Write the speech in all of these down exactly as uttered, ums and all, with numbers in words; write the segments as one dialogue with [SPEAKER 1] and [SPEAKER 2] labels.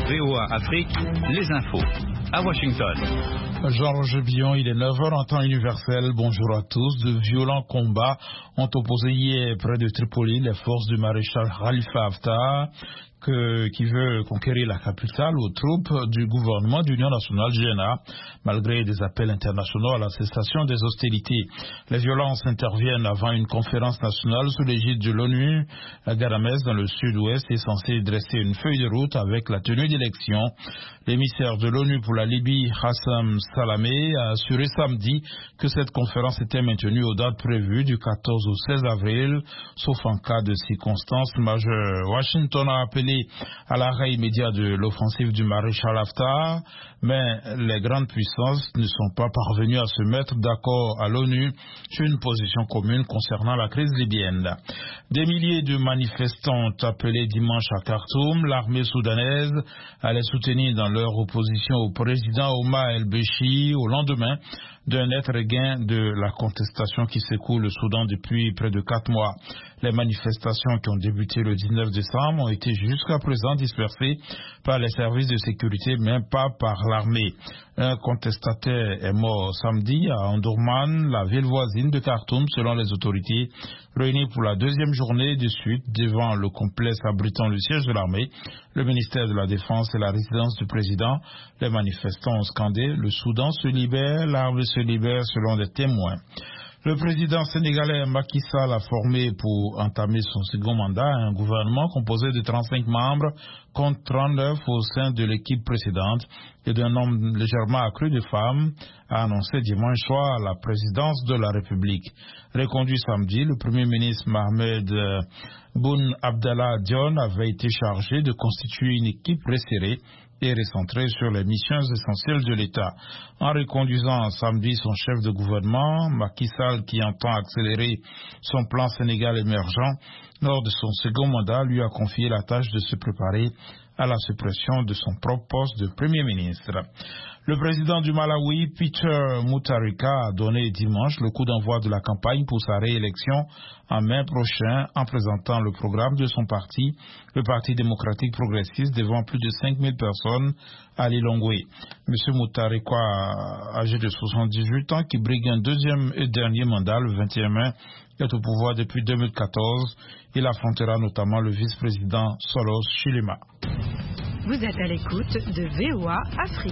[SPEAKER 1] V O A Afrique, les infos. À Washington.
[SPEAKER 2] Georges Billon, il est neuf heures en temps universel. Bonjour à tous. De violents combats ont opposé hier près de Tripoli les forces du maréchal Khalifa Haftar que, qui veut conquérir la capitale aux troupes du gouvernement d'Union nationale G N A, malgré des appels internationaux à la cessation des hostilités. Les violences interviennent avant une conférence nationale sous l'égide de l'ONU à Garamès, dans le sud-ouest, est censée dresser une feuille de route avec la tenue d'élections. L'émissaire de l'ONU pour la Libye, Hassam Salamé, a assuré samedi que cette conférence était maintenue aux dates prévues du quatorze au seize avril, sauf en cas de circonstances majeures. Washington a appelé à l'arrêt immédiat de l'offensive du maréchal Haftar, mais les grandes puissances ne sont pas parvenues à se mettre d'accord à l'ONU sur une position commune concernant la crise libyenne. Des milliers de manifestants ont appelé dimanche à Khartoum l'armée soudanaise à les soutenir dans leur opposition au président Omar el-Béchir au lendemain d'un net regain de la contestation qui secoue le Soudan depuis près de quatre mois. Les manifestations qui ont débuté le dix-neuf décembre ont été jusqu'à présent dispersées par les services de sécurité, mais pas par l'armée. Un contestataire est mort samedi à Omdurman, la ville voisine de Khartoum, selon les autorités, réunis pour la deuxième journée de suite devant le complexe abritant le siège de l'armée, le ministère de la Défense et la résidence du président. Les manifestants ont scandé « Le Soudan se libère, l'armée se libère » selon des témoins. Le président sénégalais Macky Sall a formé pour entamer son second mandat un gouvernement composé de trente-cinq membres contre trente-neuf au sein de l'équipe précédente et d'un nombre légèrement accru de femmes, a annoncé dimanche soir la présidence de la République. Reconduit samedi, le premier ministre Mohamed Boun Abdallah Dionne avait été chargé de constituer une équipe resserrée et recentré sur les missions essentielles de l'État. En reconduisant samedi son chef de gouvernement, Macky Sall, qui entend accélérer son plan Sénégal émergent, lors de son second mandat, lui a confié la tâche de se préparer à la suppression de son propre poste de Premier ministre. Le président du Malawi, Peter Mutharika, a donné dimanche le coup d'envoi de la campagne pour sa réélection en mai prochain en présentant le programme de son parti, le Parti démocratique progressiste, devant plus de cinq mille personnes à Lilongwe. M. Mutharika, âgé de soixante-dix-huit ans, qui brigue un deuxième et dernier mandat le vingt et un mai, est au pouvoir depuis deux mille quatorze. Il affrontera notamment le vice-président Solos Chilima.
[SPEAKER 3] Vous êtes à l'écoute de V O A Afrique.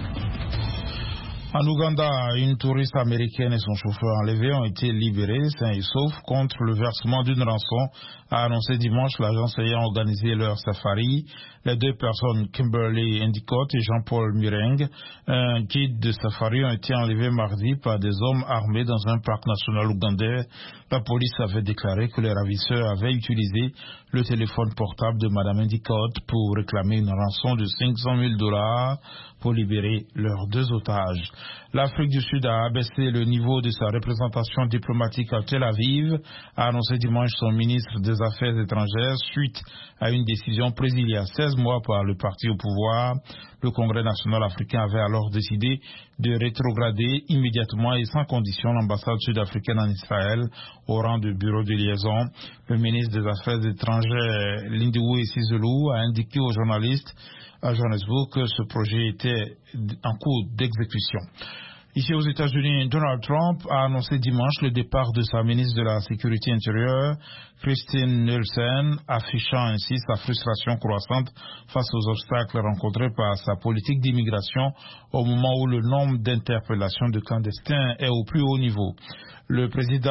[SPEAKER 2] En Ouganda, une touriste américaine et son chauffeur enlevés ont été libérés sains et saufs contre le versement d'une rançon, a annoncé dimanche l'agence ayant organisé leur safari. Les deux personnes, Kimberly Endicott et Jean-Paul Mureng, un guide de safari, ont été enlevés mardi par des hommes armés dans un parc national ougandais. La police avait déclaré que les ravisseurs avaient utilisé le téléphone portable de Madame Endicott pour réclamer une rançon de cinq cent mille dollars pour libérer leurs deux otages. L'Afrique du Sud a abaissé le niveau de sa représentation diplomatique à Tel Aviv, a annoncé dimanche son ministre des Affaires étrangères, suite à une décision prise il y a seize mois par le parti au pouvoir. Le Congrès national africain avait alors décidé de rétrograder immédiatement et sans condition l'ambassade sud-africaine en Israël au rang de bureau de liaison. Le ministre des Affaires étrangères, Lindiwe Sizulu, a indiqué aux journalistes à Johannesburg que ce projet était en cours d'exécution. Ici aux États-Unis, Donald Trump a annoncé dimanche le départ de sa ministre de la Sécurité intérieure, Christine Nielsen, affichant ainsi sa frustration croissante face aux obstacles rencontrés par sa politique d'immigration au moment où le nombre d'interpellations de clandestins est au plus haut niveau. Le président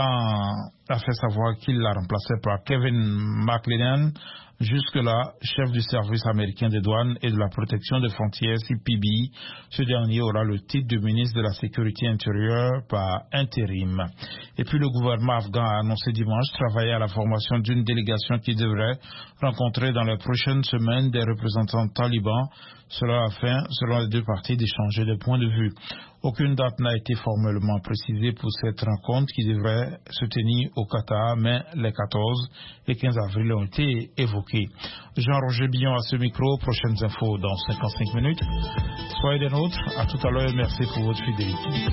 [SPEAKER 2] a fait savoir qu'il l'a remplacé par Kevin McClellan, jusque-là chef du service américain des douanes et de la protection des frontières, C P B. Ce dernier aura le titre de ministre de la Sécurité intérieure par intérim. Et puis le gouvernement afghan a annoncé dimanche travailler à la formation d'une délégation qui devrait rencontrer dans les prochaines semaines des représentants talibans, cela afin, selon les deux parties, d'échanger des points de vue. Aucune date n'a été formellement précisée pour cette rencontre qui devrait se tenir au Qatar, mais les quatorze et quinze avril ont été évoqués. Jean-Roger Billon à ce micro, prochaines infos dans cinquante-cinq minutes. Soyez des nôtres, à tout à l'heure, merci pour votre fidélité.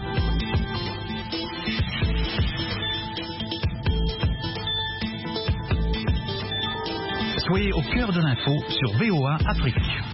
[SPEAKER 1] Soyez au cœur de l'info sur V O A Afrique.